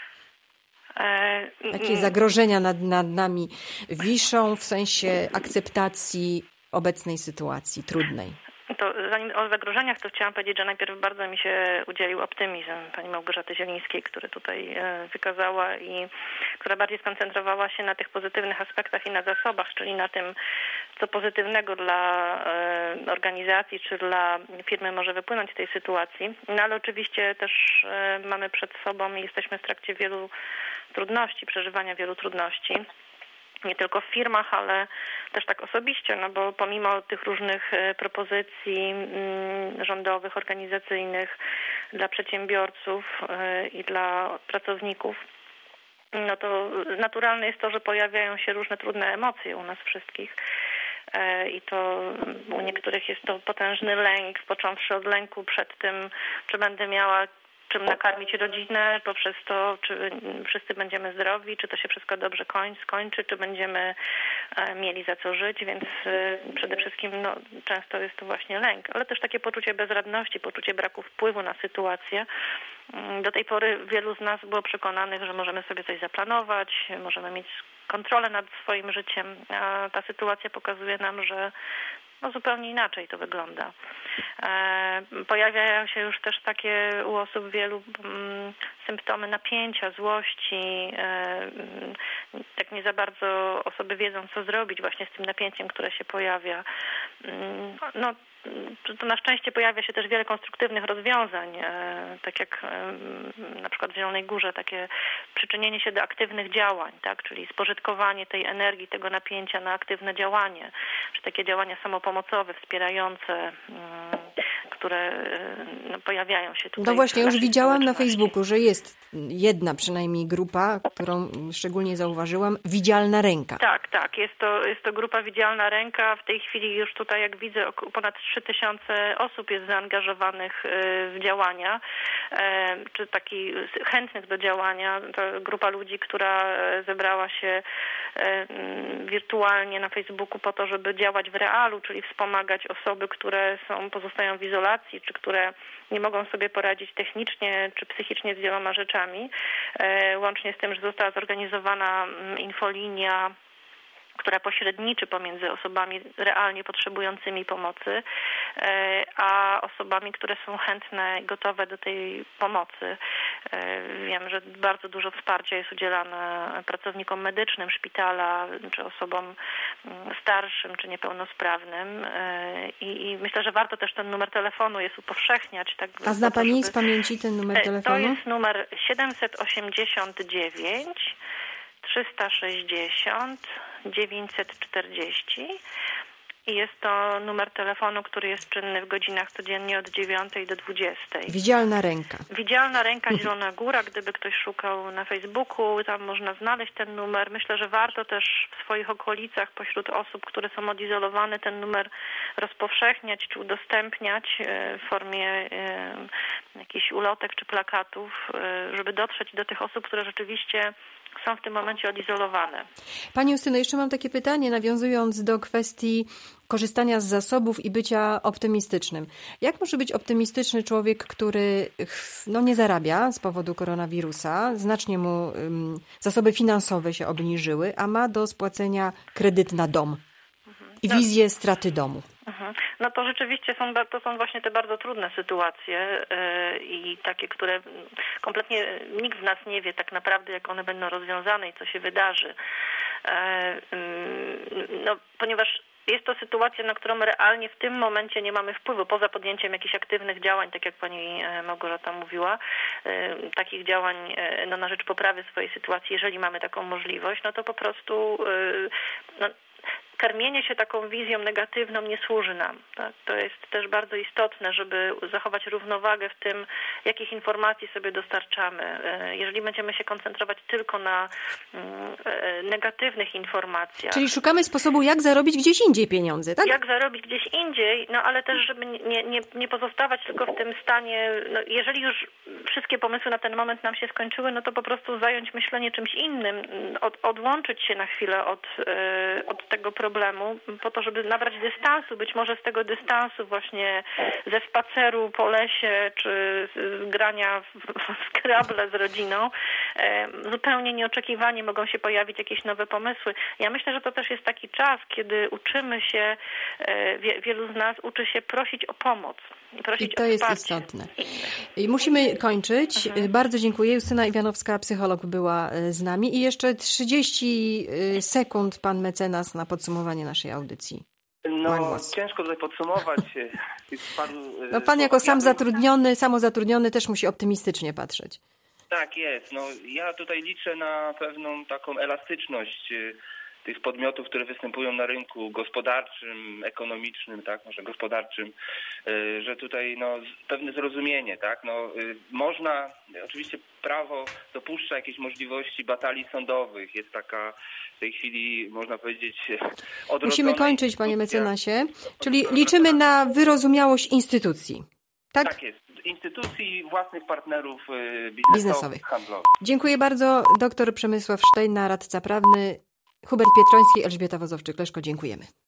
Jakie zagrożenia nad, nad nami wiszą w sensie akceptacji obecnej sytuacji trudnej? To zanim o zagrożeniach, to chciałam powiedzieć, że najpierw bardzo mi się udzielił optymizm pani Małgorzaty Zielińskiej, który tutaj wykazała i która bardziej skoncentrowała się na tych pozytywnych aspektach i na zasobach, czyli na tym, co pozytywnego dla organizacji czy dla firmy może wypłynąć z tej sytuacji. No ale oczywiście też mamy przed sobą i jesteśmy w trakcie wielu trudności, przeżywania wielu trudności. Nie tylko w firmach, ale też tak osobiście, no bo pomimo tych różnych propozycji rządowych, organizacyjnych dla przedsiębiorców i dla pracowników, no to naturalne jest to, że pojawiają się różne trudne emocje u nas wszystkich. I to u niektórych jest to potężny lęk, począwszy od lęku przed tym, czy będę miała czym nakarmić rodzinę, poprzez to, czy wszyscy będziemy zdrowi, czy to się wszystko dobrze koń, skończy, czy będziemy mieli za co żyć, więc przede wszystkim no, często jest to właśnie lęk, ale też takie poczucie bezradności, poczucie braku wpływu na sytuację. Do tej pory wielu z nas było przekonanych, że możemy sobie coś zaplanować, możemy mieć kontrolę nad swoim życiem, a ta sytuacja pokazuje nam, że no zupełnie inaczej to wygląda. E, pojawiają się już też takie u osób wielu m, symptomy napięcia, złości. E, tak nie za bardzo osoby wiedzą, co zrobić właśnie z tym napięciem, które się pojawia. No, to na szczęście pojawia się też wiele konstruktywnych rozwiązań, e, tak jak e, na przykład w Zielonej Górze, takie przyczynienie się do aktywnych działań, tak, czyli spożytkowanie tej energii, tego napięcia na aktywne działanie, czy takie działania samopomocowe, wspierające, e, które no, pojawiają się tutaj. No właśnie, już widziałam na Facebooku, że jest jedna przynajmniej grupa, którą szczególnie zauważyłam, Widzialna Ręka. Tak, tak, jest to, jest to grupa Widzialna Ręka. W tej chwili już tutaj, jak widzę, ponad trzy tysiące osób jest zaangażowanych w działania, czy taki chętnych do działania. To grupa ludzi, która zebrała się wirtualnie na Facebooku po to, żeby działać w realu, czyli wspomagać osoby, które są, pozostają w izolacji, czy które nie mogą sobie poradzić technicznie czy psychicznie z wieloma rzeczami. Łącznie z tym, że została zorganizowana infolinia, która pośredniczy pomiędzy osobami realnie potrzebującymi pomocy, a osobami, które są chętne i gotowe do tej pomocy. Wiem, że bardzo dużo wsparcia jest udzielane pracownikom medycznym szpitala, czy osobom starszym, czy niepełnosprawnym. I, i myślę, że warto też ten numer telefonu jest upowszechniać. Tak, a zna Pani żeby... z pamięci ten numer telefonu? To jest numer siedemset osiemdziesiąt dziewięć trzysta sześćdziesiąt dziewięćset czterdzieści i jest to numer telefonu, który jest czynny w godzinach codziennie od dziewiątej do dwudziestej. Widzialna Ręka. Widzialna Ręka Zielona Góra, gdyby ktoś szukał na Facebooku, tam można znaleźć ten numer. Myślę, że warto też w swoich okolicach, pośród osób, które są odizolowane, ten numer rozpowszechniać czy udostępniać w formie jakichś ulotek czy plakatów, żeby dotrzeć do tych osób, które rzeczywiście są w tym momencie odizolowane. Pani Justyno, jeszcze mam takie pytanie, nawiązując do kwestii korzystania z zasobów i bycia optymistycznym. Jak może być optymistyczny człowiek, który no, nie zarabia z powodu koronawirusa, znacznie mu um, zasoby finansowe się obniżyły, a ma do spłacenia kredyt na dom i wizję straty domu? Mhm. No to rzeczywiście są, to są właśnie te bardzo trudne sytuacje yy, i takie, które kompletnie nikt z nas nie wie tak naprawdę, jak one będą rozwiązane i co się wydarzy. Yy, yy, no, ponieważ jest to sytuacja, na którą realnie w tym momencie nie mamy wpływu, poza podjęciem jakichś aktywnych działań, tak jak pani Małgorzata mówiła, takich działań no, na rzecz poprawy swojej sytuacji, jeżeli mamy taką możliwość, no to po prostu no, karmienie się taką wizją negatywną nie służy nam. Tak? To jest też bardzo istotne, żeby zachować równowagę w tym, jakich informacji sobie dostarczamy. Jeżeli będziemy się koncentrować tylko na negatywnych informacjach. Czyli szukamy sposobu, jak zarobić gdzieś indziej pieniądze, tak? Jak zarobić gdzieś indziej, no ale też, żeby nie, nie, nie pozostawać tylko w tym stanie, no, jeżeli już wszystkie pomysły na ten moment nam się skończyły, no to po prostu zająć myślenie czymś innym, od, odłączyć się na chwilę od, od tego problemu, problemu, po to, żeby nabrać dystansu, być może z tego dystansu właśnie ze spaceru po lesie, czy z grania w, w Scrabble z rodziną, zupełnie nieoczekiwanie mogą się pojawić jakieś nowe pomysły. Ja myślę, że to też jest taki czas, kiedy uczymy się, wie, wielu z nas uczy się prosić o pomoc. Prosić I to o jest wsparcie. istotne. I musimy kończyć. Mhm. Bardzo dziękuję. Justyna Iwanowska, psycholog, była z nami. I jeszcze trzydzieści sekund pan mecenas na podsumowanie naszej audycji. No, ciężko tutaj podsumować. Paru, no pan jako sam zatrudniony, samozatrudniony też musi optymistycznie patrzeć. Tak jest. No, ja tutaj liczę na pewną taką elastyczność tych podmiotów, które występują na rynku gospodarczym, ekonomicznym, tak, może gospodarczym, że tutaj no, pewne zrozumienie, tak, no, można, oczywiście prawo dopuszcza jakieś możliwości batalii sądowych, jest taka w tej chwili, można powiedzieć, odrodzona. Musimy kończyć, panie mecenasie, czyli liczymy na wyrozumiałość instytucji, tak? Tak jest. Instytucji, własnych partnerów biznesowych, biznesowych. handlowych. Dziękuję bardzo. Doktor Przemysław Sztejna, radca prawny, Hubert Pietroński, Elżbieta Wozowczyk-Leszko. Dziękujemy.